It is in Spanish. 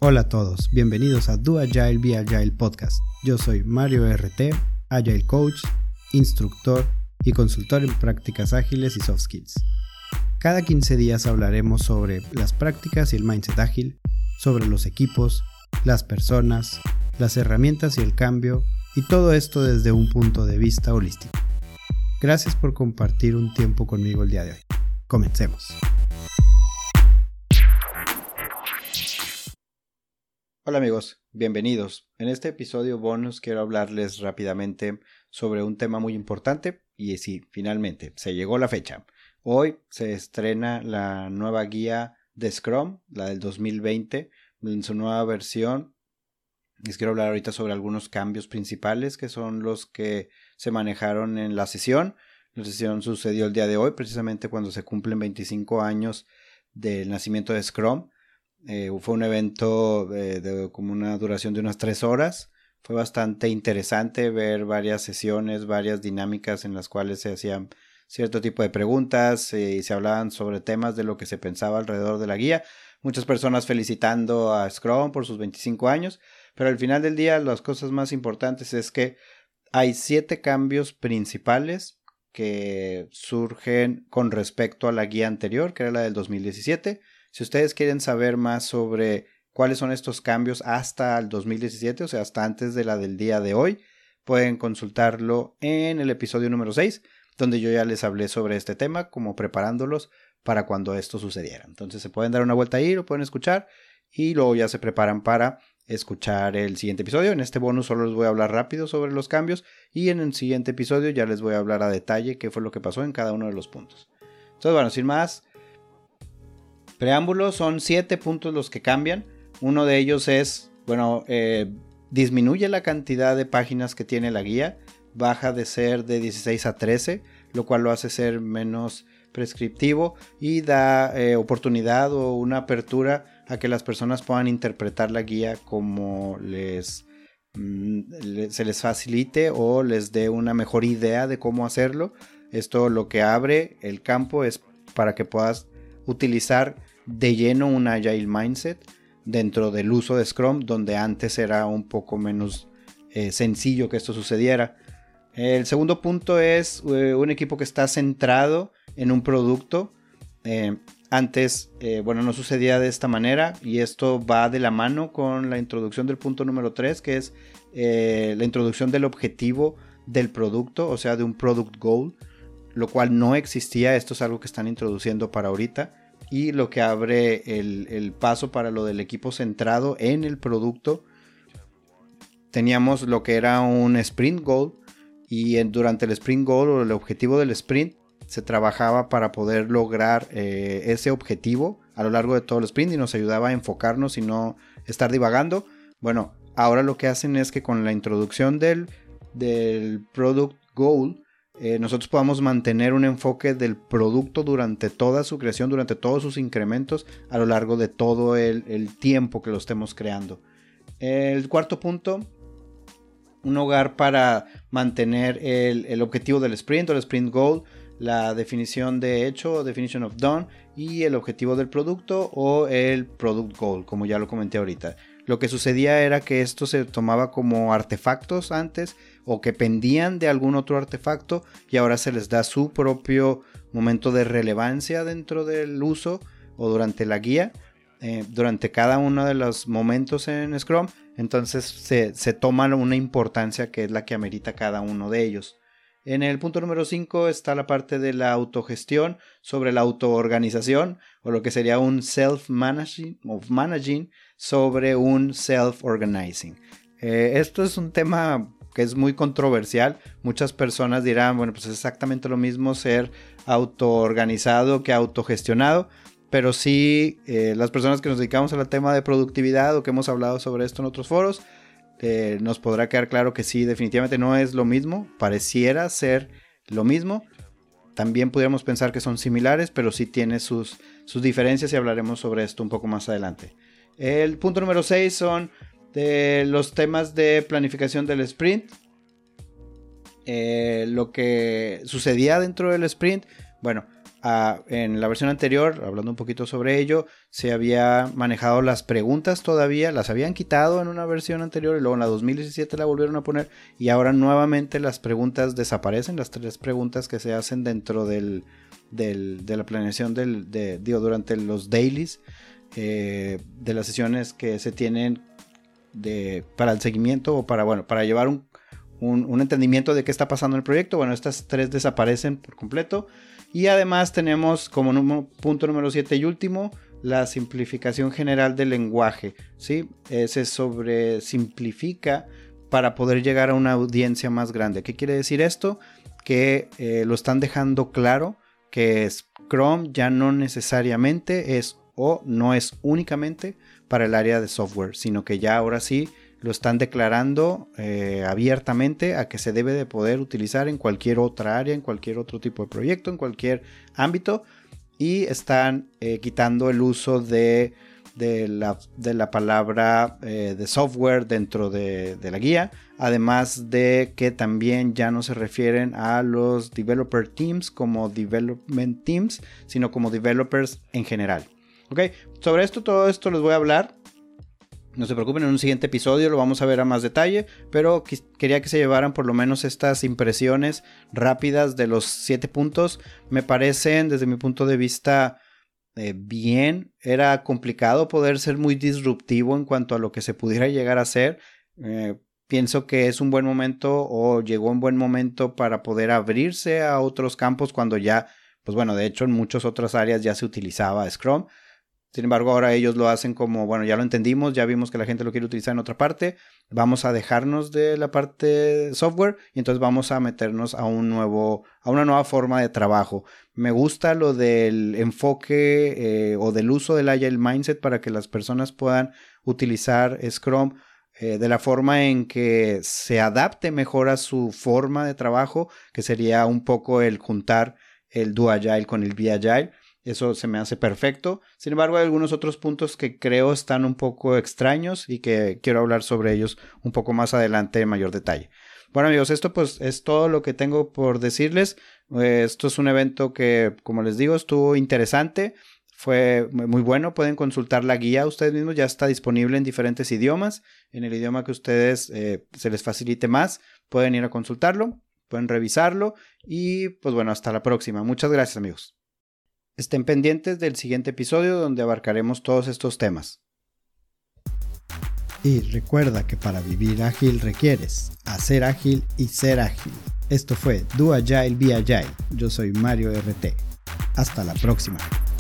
Hola a todos, bienvenidos a Do Agile Be Agile Podcast. Yo soy Mario RT, Agile Coach, instructor y consultor en prácticas ágiles y soft skills. Cada 15 días hablaremos sobre las prácticas y el mindset ágil, sobre los equipos, las personas, las herramientas y el cambio, y todo esto desde un punto de vista holístico. Gracias por compartir un tiempo conmigo el día de hoy. Comencemos. Hola amigos, bienvenidos. En este episodio bonus quiero hablarles rápidamente sobre un tema muy importante y sí, finalmente, se llegó la fecha. Hoy se estrena la nueva guía de Scrum, la del 2020, en su nueva versión. Les quiero hablar ahorita sobre algunos cambios principales que son los que se manejaron en la sesión. La sesión sucedió el día de hoy, precisamente cuando se cumplen 25 años del nacimiento de Scrum. Fue un evento de como una duración de unas 3 horas. Fue bastante interesante ver varias sesiones, varias dinámicas en las cuales se hacían cierto tipo de preguntas y se hablaban sobre temas de lo que se pensaba alrededor de la guía. Muchas personas felicitando a Scrum por sus 25 años, pero al final del día las cosas más importantes es que hay 7 cambios principales que surgen con respecto a la guía anterior, que era la del 2017. Si ustedes quieren saber más sobre cuáles son estos cambios hasta el 2017, o sea, hasta antes de la del día de hoy, pueden consultarlo en el episodio número 6, donde yo ya les hablé sobre este tema, como preparándolos para cuando esto sucediera. Entonces se pueden dar una vuelta ahí, lo pueden escuchar y luego ya se preparan para escuchar el siguiente episodio. En este bonus solo les voy a hablar rápido sobre los cambios y en el siguiente episodio ya les voy a hablar a detalle qué fue lo que pasó en cada uno de los puntos. Entonces, bueno, sin más preámbulos, son 7 puntos los que cambian. Uno de ellos es, disminuye la cantidad de páginas que tiene la guía, baja de ser de 16 a 13, lo cual lo hace ser menos prescriptivo y da oportunidad o una apertura a que las personas puedan interpretar la guía como se les facilite o les dé una mejor idea de cómo hacerlo. Esto lo que abre el campo es para que puedas utilizar de lleno un Agile Mindset dentro del uso de Scrum, donde antes era un poco menos sencillo que esto sucediera. El segundo punto es un equipo que está centrado en un producto. Antes, no sucedía de esta manera y esto va de la mano con la introducción del punto número 3, que es la introducción del objetivo del producto, o sea, de un Product Goal, lo cual no existía. Esto es algo que están introduciendo para ahorita y lo que abre el paso para lo del equipo centrado en el producto. Teníamos lo que era un Sprint Goal y durante el Sprint Goal o el objetivo del Sprint se trabajaba para poder lograr ese objetivo a lo largo de todo el Sprint y nos ayudaba a enfocarnos y no estar divagando. Bueno, ahora lo que hacen es que con la introducción del Product Goal nosotros podamos mantener un enfoque del producto durante toda su creación, durante todos sus incrementos a lo largo de todo el tiempo que lo estemos creando. El cuarto punto, un hogar para mantener el objetivo del sprint o el sprint goal, la definición de hecho, definition of done, y el objetivo del producto o el product goal, como ya lo comenté ahorita. Lo que sucedía era que esto se tomaba como artefactos antes o que pendían de algún otro artefacto y ahora se les da su propio momento de relevancia dentro del uso o durante la guía, durante cada uno de los momentos en Scrum. Entonces se toma una importancia que es la que amerita cada uno de ellos. En el punto número 5 está la parte de la autogestión sobre la autoorganización o lo que sería un self-managing o managing sobre un self-organizing. Esto es un tema que es muy controversial. Muchas personas dirán, bueno, pues es exactamente lo mismo ser autoorganizado que autogestionado. Pero sí, las personas que nos dedicamos al tema de productividad o que hemos hablado sobre esto en otros foros, nos podrá quedar claro que sí, definitivamente no es lo mismo. Pareciera ser lo mismo. También pudiéramos pensar que son similares, pero sí tiene sus diferencias y hablaremos sobre esto un poco más adelante. El punto número 6 son los temas de planificación del sprint. Lo que sucedía dentro del sprint, bueno, en la versión anterior, hablando un poquito sobre ello, se había manejado las preguntas todavía, las habían quitado en una versión anterior y luego en la 2017 la volvieron a poner y ahora nuevamente las preguntas desaparecen, las 3 preguntas que se hacen dentro de la planeación durante los dailies, de las sesiones que se tienen para el seguimiento o para llevar un entendimiento de qué está pasando en el proyecto. Bueno, estas 3 desaparecen por completo. Y además tenemos como punto número 7 y último, la simplificación general del lenguaje, ¿sí? Se sobresimplifica para poder llegar a una audiencia más grande. ¿Qué quiere decir esto? Que lo están dejando claro, que Scrum ya no necesariamente es o no es únicamente para el área de software, sino que ya ahora sí lo están declarando abiertamente a que se debe de poder utilizar en cualquier otra área, en cualquier otro tipo de proyecto, en cualquier ámbito, y están quitando el uso de la palabra de software dentro de la guía, además de que también ya no se refieren a los developer teams como development teams, sino como developers en general. Ok, sobre todo esto les voy a hablar. No se preocupen, en un siguiente episodio lo vamos a ver a más detalle, pero quería que se llevaran por lo menos estas impresiones rápidas de los 7 puntos. Me parecen, desde mi punto de vista, bien. Era complicado poder ser muy disruptivo en cuanto a lo que se pudiera llegar a hacer. Pienso que es un buen momento o llegó un buen momento para poder abrirse a otros campos cuando ya, pues bueno, de hecho en muchas otras áreas ya se utilizaba Scrum. Sin embargo, ahora ellos lo hacen como, bueno, ya lo entendimos, ya vimos que la gente lo quiere utilizar en otra parte, vamos a dejarnos de la parte software y entonces vamos a meternos a una nueva forma de trabajo. Me gusta lo del enfoque o del uso del Agile Mindset para que las personas puedan utilizar Scrum de la forma en que se adapte mejor a su forma de trabajo, que sería un poco el juntar el Do Agile con el Be Agile. Eso se me hace perfecto. Sin embargo, hay algunos otros puntos que creo están un poco extraños y que quiero hablar sobre ellos un poco más adelante en mayor detalle. Bueno, amigos, esto pues es todo lo que tengo por decirles. Esto es un evento que, como les digo, estuvo interesante. Fue muy bueno. Pueden consultar la guía ustedes mismos. Ya está disponible en diferentes idiomas. En el idioma que ustedes se les facilite más, pueden ir a consultarlo. Pueden revisarlo. Y pues bueno, hasta la próxima. Muchas gracias, amigos. Estén pendientes del siguiente episodio donde abarcaremos todos estos temas. Y recuerda que para vivir ágil requieres hacer ágil y ser ágil. Esto fue Do Agile, Be Agile. Yo soy Mario RT. Hasta la próxima.